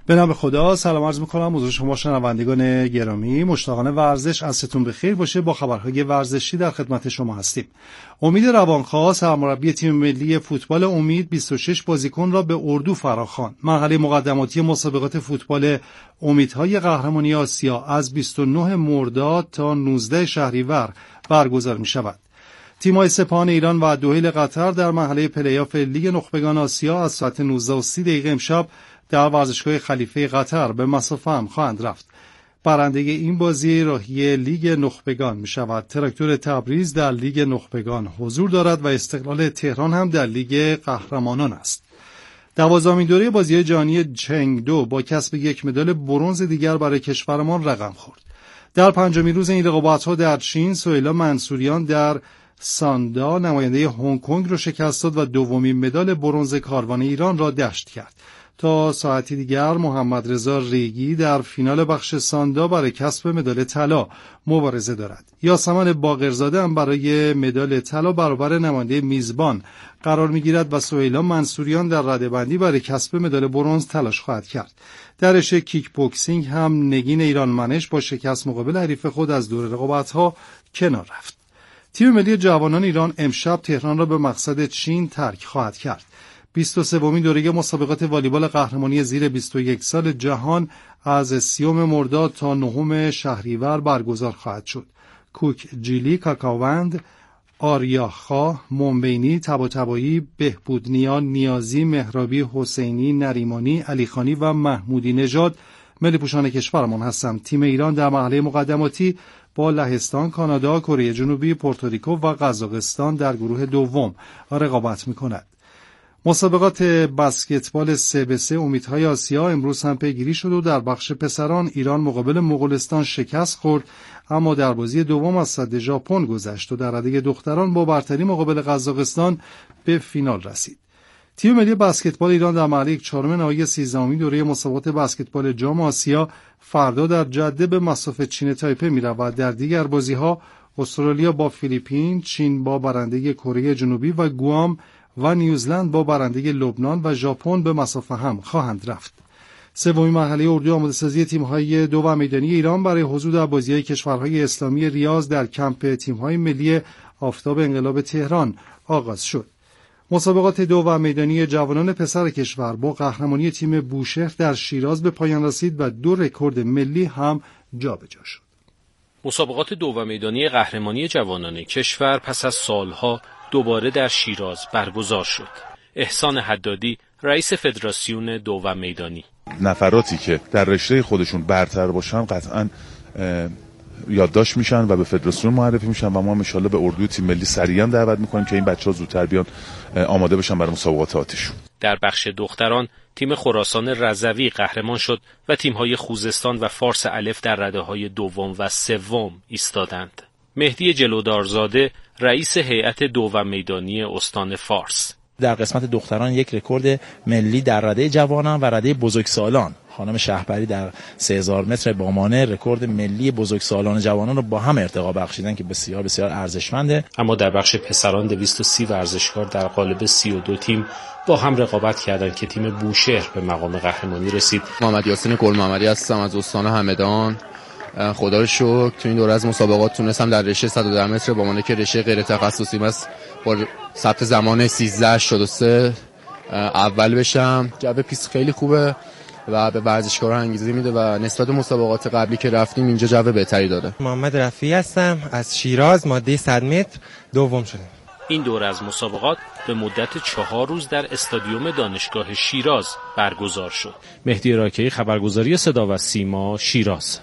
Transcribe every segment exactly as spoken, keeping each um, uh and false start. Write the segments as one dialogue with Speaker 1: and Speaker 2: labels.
Speaker 1: به نام خدا سلام عرض می‌کنم حضور شما شنوندگان گرامی. مشتاقانه ورزش عصرتون بخیر باشه. با خبرهای ورزشی در خدمت شما هستیم. امید روانخواه سرمربی تیم ملی فوتبال امید بیست و شش بازیکن را به اردو فراخواند. مرحله مقدماتی مسابقات فوتبال امیدهای قهرمانی آسیا از بیست و نه مرداد تا نوزده شهریور برگزار می‌شود. تیم‌های سپاهان ایران و دوحیل قطر در مرحله پلی‌آف لیگ نخبگان آسیا از ساعت نوزده و سی دقیقه امشب در ورزشگاه خلیفه قطر به مصاف هم خواهند رفت. برنده این بازی راهی لیگ نخبگان می شود. تراکتور تبریز در لیگ نخبگان حضور دارد و استقلال تهران هم در لیگ قهرمانان است. دوازدهمین دوره بازی جهانی چنگدو با کسب یک مدال برنز دیگر برای کشورمان رقم خورد. در پنجمین روز این رقابت‌ها در چین، سهیلا منصوریان در ساندا نماینده هنگ کنگ را شکست داد و دومین مدال برنز کاروان ایران را دشت کرد. تا ساعتی دیگر محمد رضا ریگی در فینال بخش ساندا برای کسب مدال طلا مبارزه دارد. یاسمن باقرزاده هم برای مدال طلا برابر نماینده میزبان قرار میگیرد و سهیلا منصوریان در رده‌بندی برای کسب مدال برنز تلاش خواهد کرد. در رشته کیک بوکسینگ هم نگین ایرانمنش با شکست مقابل حریف خود از دور رقابت‌ها کنار رفت. تیم ملی جوانان ایران امشب تهران را به مقصد چین ترک خواهد کرد. بیست و سومین دوره مسابقات والیبال قهرمانی زیر بیست و یک سال جهان از سیوم مرداد تا نهم شهریور برگزار خواهد شد. کوک جیلی، کاکاوند، آریاخا، مومبینی، طباطبایی، بهبودنیا، نیازی، مهرابی، حسینی، نریمانی، علیخانی و محمودی نژاد ملی پوشان کشورمان هستند. تیم ایران در مرحله مقدماتی با لهستان، کانادا، کره جنوبی، پورتوریکو و قزاقستان در گروه دوم رقابت می‌کند. مسابقات بسکتبال سه به سه امیدهای آسیا امروز هم پیگیری شد و در بخش پسران ایران مقابل مغولستان شکست خورد، اما در بازی دوم از صد ژاپن گذشت و در رده دختران با برتری مقابل قزاقستان به فینال رسید. تیم ملی بسکتبال ایران در مرحله چهارم نهایی سیزدهمین دوره مسابقات بسکتبال جام آسیا فردا در جده به مصاف چین تایپه می‌رود. در دیگر بازی‌ها استرالیا با فیلیپین، چین با برنده کره جنوبی و گوام و نیوزلند با برنده لبنان و ژاپن به مسافه هم خواهند رفت. سومین مرحله اردو آماده‌سازی تیم‌های دو و میدانی ایران برای حضور در بازی‌های کشورهای اسلامی ریاض در کمپ تیم‌های ملی آفتاب انقلاب تهران آغاز شد. مسابقات دو و میدانی جوانان پسر کشور با قهرمانی تیم بوشهر در شیراز به پایان رسید و دو رکورد ملی هم جابجا شد.
Speaker 2: مسابقات دو و میدانی قهرمانی جوانان کشور پس از سالها دوباره در شیراز برگزار شد. احسان حدادی رئیس فدراسیون دو و میدانی:
Speaker 3: نفراتی که در رشته خودشون برتر باشن قطعاً یادداشت میشن و به فدراسیون معرفی میشن و ما ان شاءالله به اردوی تیم ملی سریعا دعوت میکنیم که این بچه‌ها زودتر بیان آماده بشن برای مسابقات آتیشون.
Speaker 2: در بخش دختران تیم خراسان رضوی قهرمان شد و تیم‌های خوزستان و فارس الف در رده‌های دوم و سوم ایستادند. مهدی جلودارزاده رئیس هیئت دو و میدانی استان فارس:
Speaker 4: در قسمت دختران یک رکورد ملی در رده جوانان و رده بزرگسالان، خانم شهبری در سه هزار متر بامانه رکورد ملی بزرگسالان جوانان رو با هم ارتقا بخشیدن که بسیار بسیار ارزشمنده.
Speaker 2: اما در بخش پسران دویست و سی ورزشکار در قالب سی و دو تیم با هم رقابت کردند که تیم بوشهر به مقام قهرمانی رسید.
Speaker 5: محمد یاسین گل محمدی هستم از استان همدان. خدا رو شکر تو این دوره از مسابقات تونستم در رشته صد و ده متر بامانه که رشته غیر تخصصی است با ثبت زمان سیزده هشتاد و سه اول بشم. جو پیست خیلی خوبه و به ورزشکارا انگیزه میده و نسبت به مسابقات قبلی که رفتیم اینجا جو بهتری داره.
Speaker 6: محمد رفیعی هستم از شیراز، ماده صد متر دوم شدم.
Speaker 2: این دوره از مسابقات به مدت چهار روز در استادیوم دانشگاه شیراز برگزار شد. مهدی راکعی، خبرگزاری صدا و سیما، شیراز.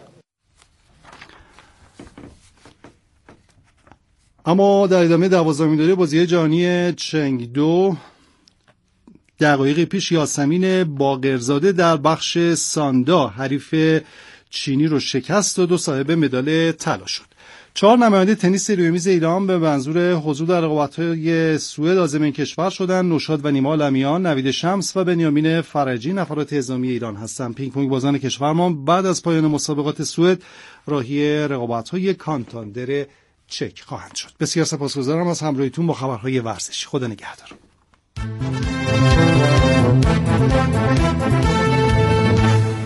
Speaker 1: اما در ادامه دوازدهمین دوره بازی جهانی چنگدو دقایقی پیش یاسمین باقرزاده در بخش ساندا حریف چینی رو شکست داد و صاحب مدال طلا شد. چهار نماینده تنیس روی میز ایران به منظور حضور در رقابت‌های سوئد عازم این کشور شدند. نوشاد و نیما لمیان، نوید شمس و بنیامین فرجی نفرات اعزامی ایران هستند. پینگ پونگ بازان کشورمان بعد از پایان مسابقات سوئد راهی رقابت‌های کانتاندر چک خواهند شد. بسیار سپاسگزارم از همراهیتون با خبرهای ورزشی. خدا نگهدار.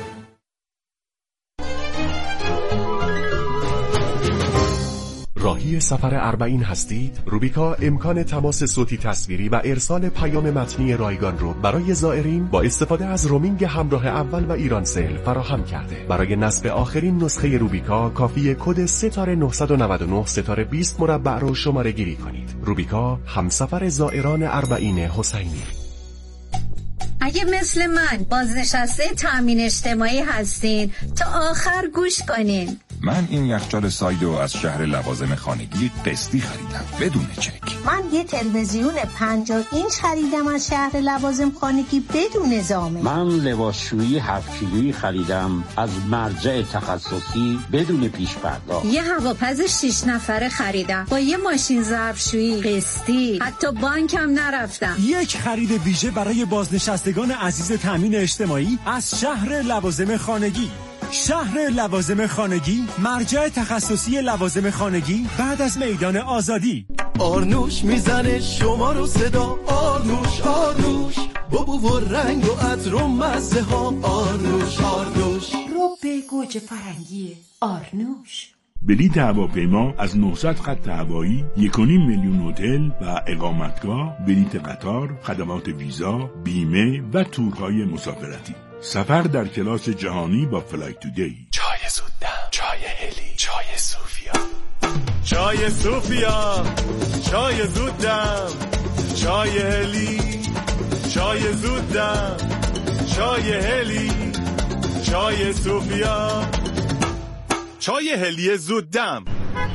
Speaker 7: خواهی سفر اربعین هستید؟ روبیکا امکان تماس صوتی تصویری و ارسال پیام متنی رایگان رو برای زائرین با استفاده از رومینگ همراه اول و ایرانسل فراهم کرده. برای نصب آخرین نسخه روبیکا کافیه کد ستاره نهصد و نود و نه ستاره بیست مربع رو شماره گیری کنید. روبیکا، همسفر زائران اربعین حسینی.
Speaker 8: اگه مثل من بازنشسته تامین اجتماعی هستین تا آخر گوش کنین.
Speaker 9: من این یخچال سایدو از شهر لوازم خانگی قسطی خریدم بدون چک.
Speaker 10: من یه تلویزیون پنجاه اینچ خریدم از شهر لوازم خانگی بدون ضامن.
Speaker 11: من لباسشویی هفت کیلویی خریدم از مرجع تخصصی بدون پیش پرداخت.
Speaker 8: یه هواپز شش نفره خریدم با یه ماشین ظرفشویی قسطی، حتی بانکم نرفتم.
Speaker 12: یک خرید ویژه برای بازنشستگان عزیز تامین اجتماعی از شهر لوازم خانگی. شهر لوازم خانگی، مرجع تخصصی لوازم خانگی بعد از میدان آزادی.
Speaker 13: آرنوش میزنه شما رو صدا، آرنوش آرنوش بابو و رنگ و عطر و مزه ها، آرنوش آرنوش
Speaker 14: رو به گوجه فرنگی آرنوش.
Speaker 15: بلیط هواپیما از نهصد خط هوایی، یک و نیم میلیون هتل و اقامتگاه، بلیط قطار، خدمات ویزا، بیمه و تورهای مسافرتی. سفر در کلاس جهانی با فلای تودی.
Speaker 13: چای زودم، چای هلی، چای صوفیا، چای صوفیا، چای زودم، چای هلی، چای زودم، چای هلی، چای صوفیا، چای هلی زودم.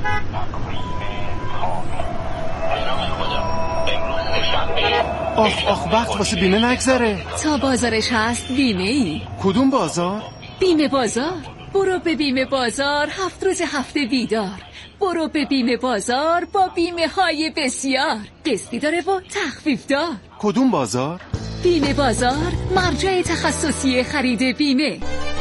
Speaker 16: آخ آخ وقت واسه بیمه نگذره.
Speaker 14: تا بازارش هست بیمه ای.
Speaker 16: کدوم بازار؟
Speaker 14: بیمه بازار. برو به بیمه بازار، هفت روز هفته بیدار. برو به بیمه بازار با بیمه های بسیار، قسطی داره و تخفیف دار.
Speaker 16: کدوم بازار؟
Speaker 14: بیمه بازار، مرجع تخصصی خرید بیمه.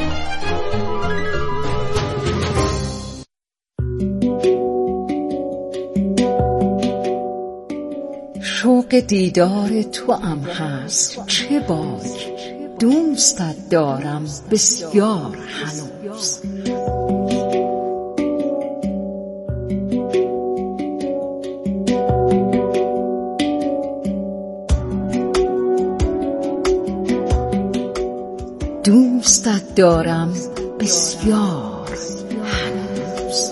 Speaker 17: شوق دیدار تو ام هست چه باک، دوستت دارم بسیار هنوز. دوستت دارم بسیار هنوز.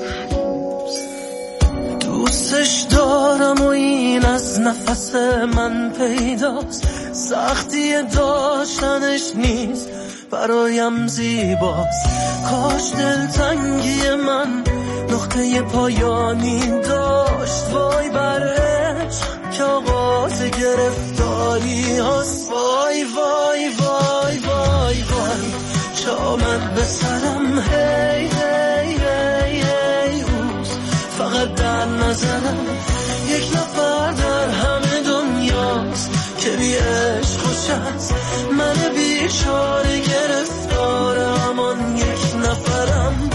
Speaker 13: دوستش دارم و این از نفس من پیداست، سختی داشتنش نیست برایم زیباست. کاش دلتنگی من نقطه پایانی داشت، وای بر عشق که آغاز گرفتاری هست. وای وای وای وای وای چه آمد به سرم، هی هی هی هی اوز فقط در نظرم یک نفر در همه دنیاست که بی عشق خوش است. من بیچاره گرفتار همان یک نفرم.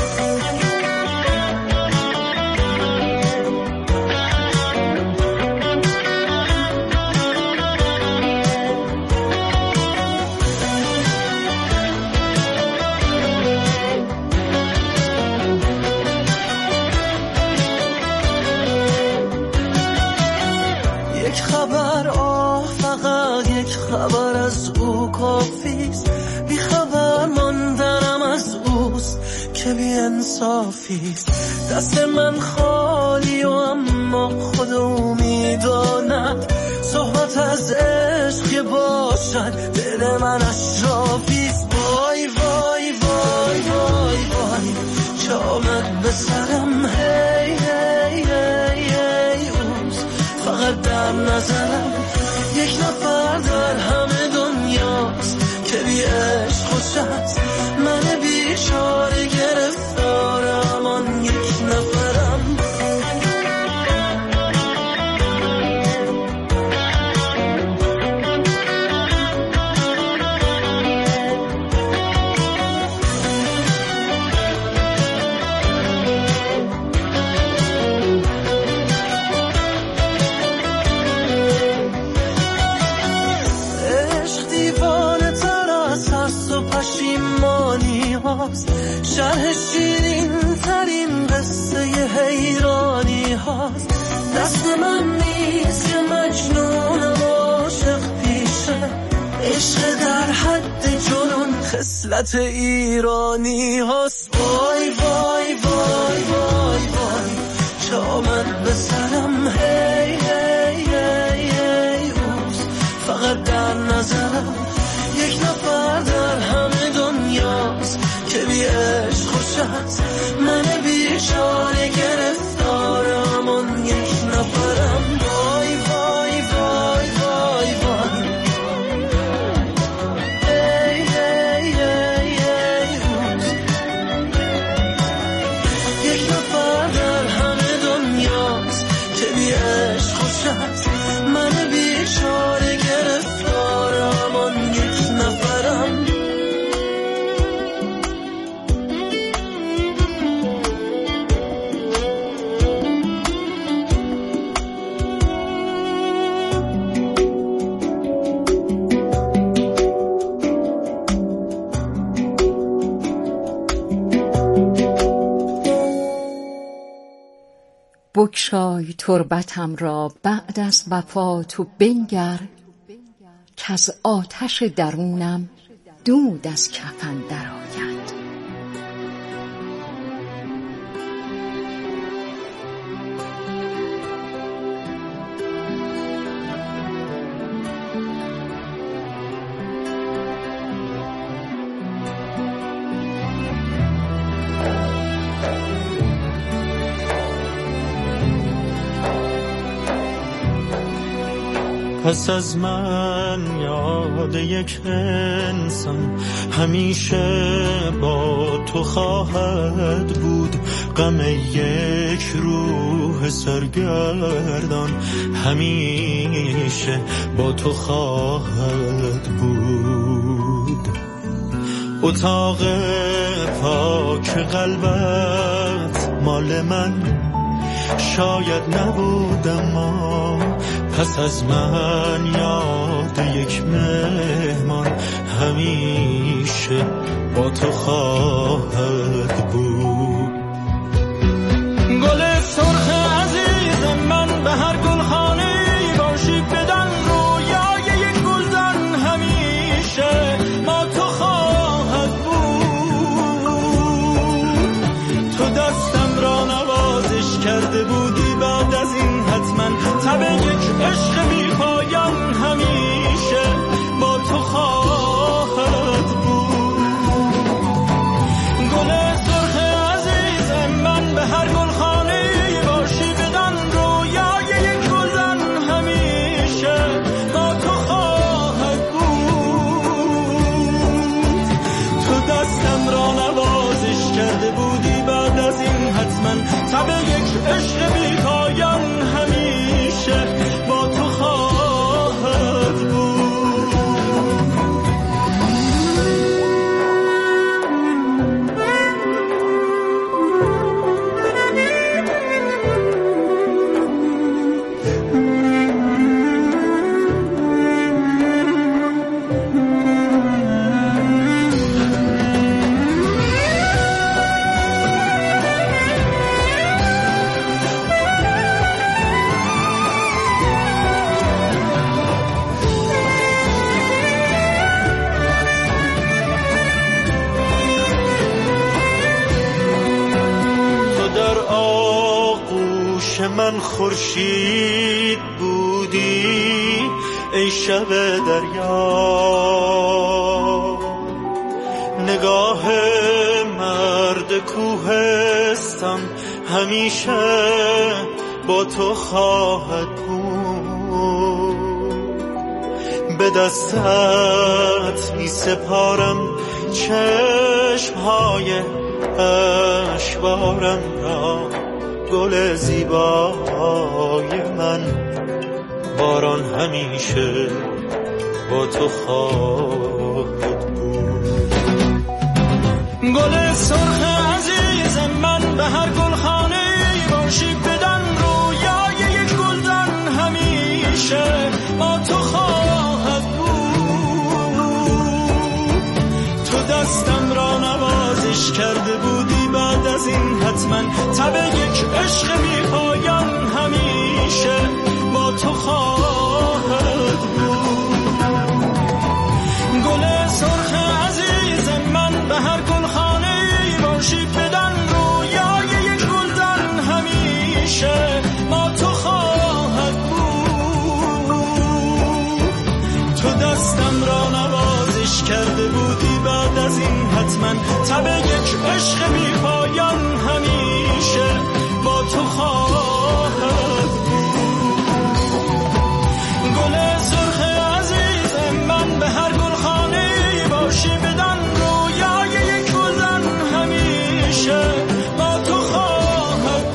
Speaker 13: خبر آه فقط یک خبر از او کافیست، بی خبر ماندنم از اوست که بی انصافیست. دست من خالی و اما خود او میداند صحبت از عشق باشد دل من اشرافیست. وای وای وای وای وای چه آمد به سرم، هی هی هی هی اوست فقط در نظرم یک نفر در همه دنیاست که بی عشق خوش است. من بیچاره گرفتار همان یک نفرم. شرح شیرین ترین قصه حیرانی ها. ملت ایرانی هست. وای وای وای وای وای چه آمد به سرم هی هی هی هی روز فقط در نظرم یک نفر در همه دنیاست که بی عشق خوشت من بیچاره گرفتارم اون یک نفرم. وای وای وای وای وای هی هی هی هی روز یک نفر در همه دنیاست که بی عشق خوشت من بیچاره گرفتارم اون یک نفرم.
Speaker 17: بگشای تربتم را بعد از وفات و بنگر که از آتش درونم دود از کفن درآید.
Speaker 13: پس از من یاد یک انسان همیشه با تو خواهد بود. غم یک روح سرگردان همیشه با تو خواهد بود. اتاق پاک قلبت مال من شاید نبود، اما پس از من یاد یک مهمان همیشه با تو خواهد بود. گل سرخ عزیز من به هر گلخانه باشی، بدن رویای یک گلدان همیشه با تو خواهد بود. تو دستم را نوازش کرده بودی، بعد از این حتما تب یک عشق بی پایان همیشه با تو خواهد بود. گل سرخ عزیز من به هر گلخانه باشی، بدن رویای یک گلدان همیشه با تو خواهد بود. تو دستم را نوازش کرده بودی، بعد از این حتما تب یک عشق بی پایان همیشه با تو خواهد بود. من خورشید بودی ای شب دریا، نگاه مرد کوهستان همیشه با تو خواهد بود. به دستت می سپارم چشمهای اشبارم را، گل زیبای من باران همیشه با تو خواهد بود. گل سرخ عزیز من به هر گلخانه باشی، بدن رویای یک گلدان همیشه با تو خواهد بود. تو دستم را نوازش کرده بودی، بعد از این حتما تب یک عشق بی پایان همیشه با تو خواهد بود. گل سرخ عزیز من عشق بی پایان همیشه با تو خواهد بود. گل سرخ عزیز من به هر گلخانه باشی بدن رویای یک گلن همیشه با تو خواهد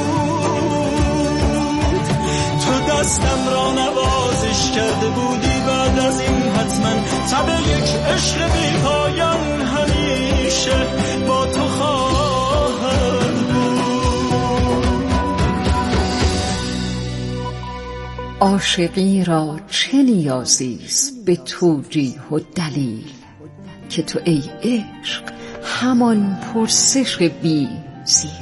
Speaker 13: بود. تو دستم را نوازش کرده بودی بعد از این حتما تب یک عشق بی پایان همیشه با تو خواهد بود.
Speaker 17: عاشقی را چه نیازیست به توجیه و دلیل که تو ای عشق همان پرسش بی زیرا.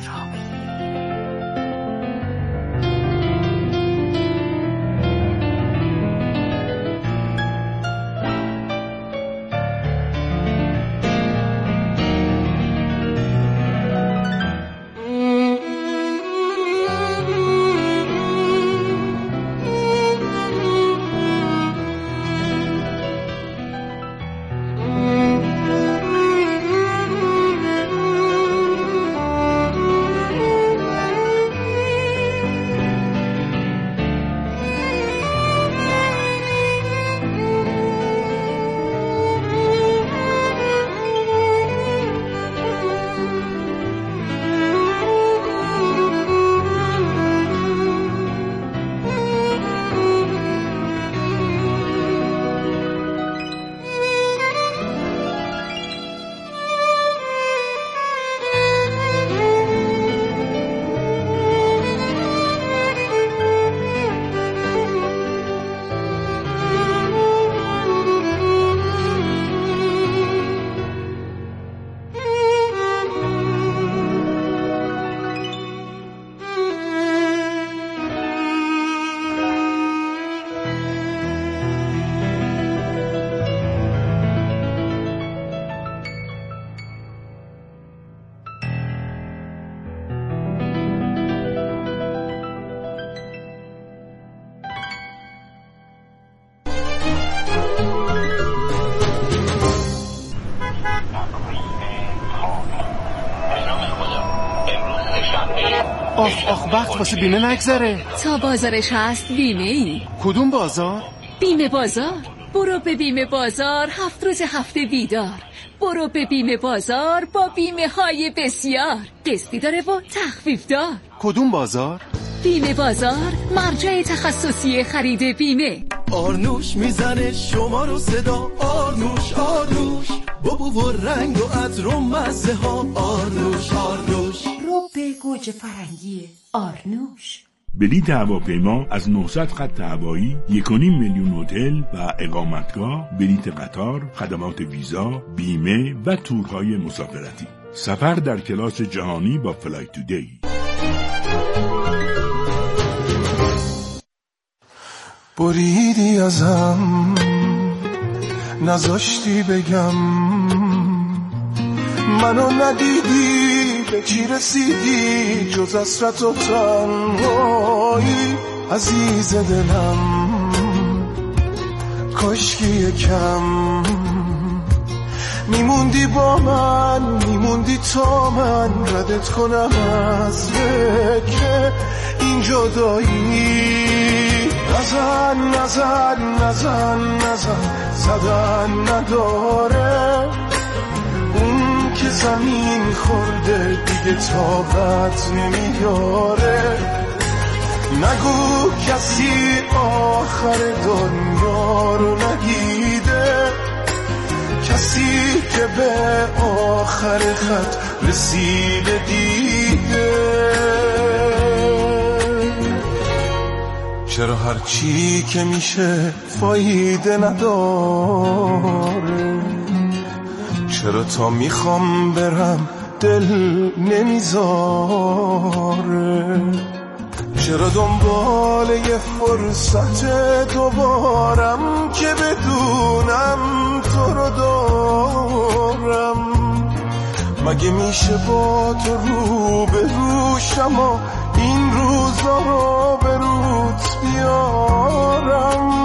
Speaker 16: آخ آخ وقت واسه بیمه نگذره.
Speaker 14: تا بازارش هست بیمه ای.
Speaker 16: کدوم بازار؟
Speaker 14: بیمه بازار. برو به بیمه بازار هفت روز هفته بیدار. برو به بیمه بازار با بیمه های بسیار. قسطی داره و تخفیف دار.
Speaker 16: کدوم بازار؟
Speaker 14: بیمه بازار، مرجع تخصصی خرید بیمه.
Speaker 13: آرنوش میزنه شما رو صدا، آرنوش آرنوش، بابو و رنگ و عطر و مزه ها، آرنوش آرنوش،
Speaker 18: رو به گوجه فرنگی آرنوش.
Speaker 15: بلیط هواپیما از نهصد خط هوایی، یک و نیم میلیون هتل و اقامتگاه، بلیط قطار، خدمات ویزا، بیمه و تورهای مسافرتی. سفر در کلاس جهانی با فلایت تودی.
Speaker 19: بریدی ازم، نذاشتی بگم، منو ندیدی، به چی رسیدی جز حسرت و تنهایی. عزیز دلم کاشکی یکم میموندی با من، میموندی تا من ردت کنم از فکر این جدایی. نزن نزن نزن نزن زدن نداره، اون که زمین خورده دیگه طاقت نمیاره. نگو کسی آخر دنیا رو ندیده، کسی که به آخر خط رسیده دیده. چرا هر چی که میشه فایده نداره؟ چرا تا میخوام برم دل نمیذاره؟ چرا دنبال یه فرصت دوبارم که بدونم تو رو دارم؟ مگه میشه با تو رو به روشم و این روزا رو به روت بیارم؟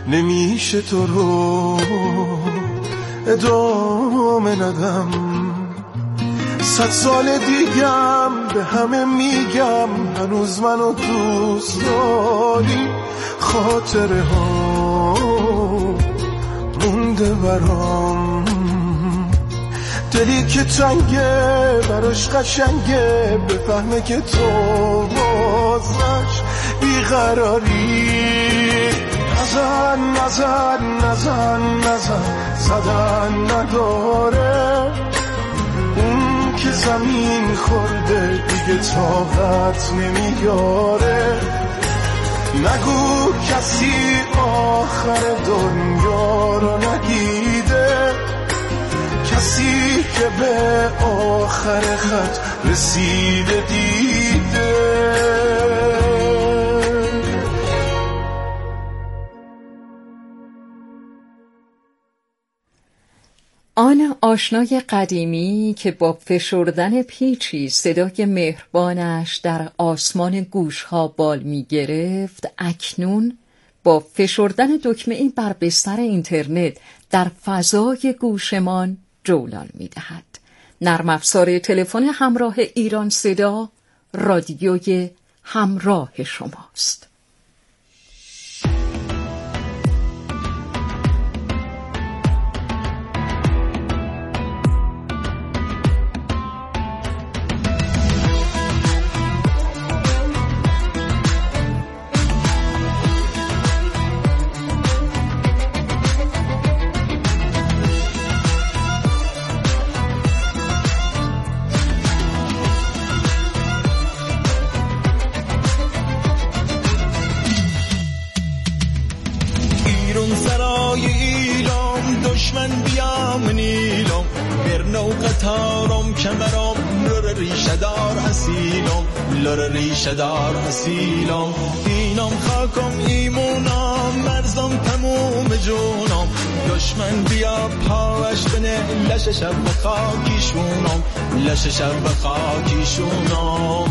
Speaker 19: نمیشه تو رو ادامه ندم. صد سال دیگم به همه میگم هنوز منو دوست داری. خاطره ها مونده برام، دلی که تنگه براش قشنگه، بفهمه که تو بازش بیقراری. نزن نزن نزن نزن زدن نداره، اون که زمین خورده دیگه طاقت نمیاره. نگو کسی آخر دنیا رو نگیده، کسی که به آخر خط رسیده دیده.
Speaker 17: آن آشنای قدیمی که با فشردن پیچی صدای مهربانش در آسمان گوشها بال می گرفت، اکنون با فشردن دکمه‌ای بر بستر اینترنت در فضای گوشمان جولان می دهد. نرم افزار تلفن همراه ایران صدا، رادیوی همراه شماست.
Speaker 13: ریشه‌دار اصیلم، اینم خاکم ایمونم، مرزم تموم جونم. دشمن بیا پاوش بنه، لش شب به خاکیشونم، لش شب به خاکیشونم.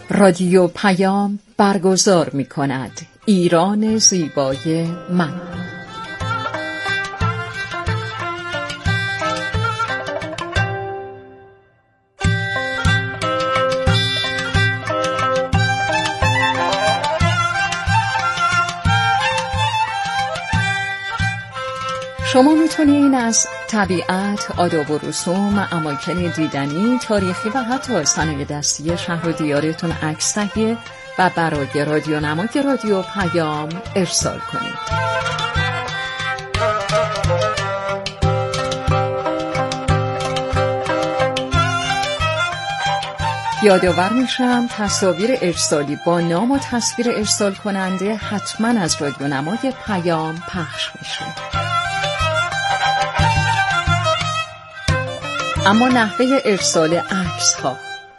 Speaker 17: رادیو پیام برگزار می کند ایران زیبای من. شما میتونین از طبیعت، آداب و رسوم، اماکن دیدنی، تاریخی و حتی صنایع دستی شهر و دیارتون عکس تهیه و برای رادیو نمای رادیو پیام ارسال کنید. یادآور میشم تصاویر ارسالی با نام و تصویر ارسال کننده حتما از رادیو نمای پیام پخش میشه. اما نحوه ارسال عکس ها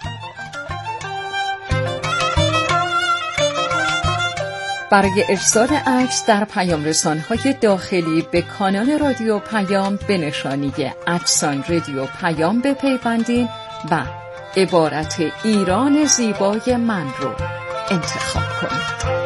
Speaker 17: برای ارسال عکس در پیام رسان‌های داخلی به کانال رادیو پیام به نشانی ادساین رادیو پیام بپیوندین و عبارت ایران زیبای من رو انتخاب کنید.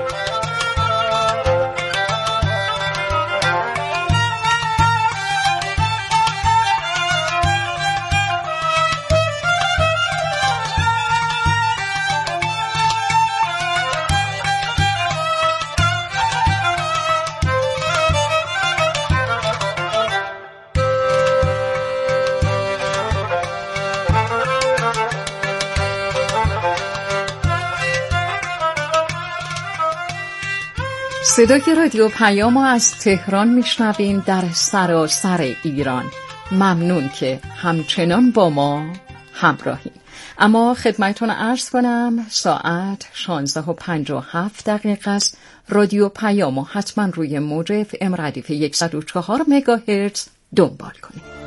Speaker 17: صدای رادیو پیام از تهران میشنوین در سراسر ایران. ممنون که همچنان با ما همراهین. اما خدمتتون عرض کنم ساعت شانزده و پنجاه و هفت دقیقه است. رادیو پیامو حتما روی موج اف ام ردیف صد و چهار مگاهرتز دنبال کنید.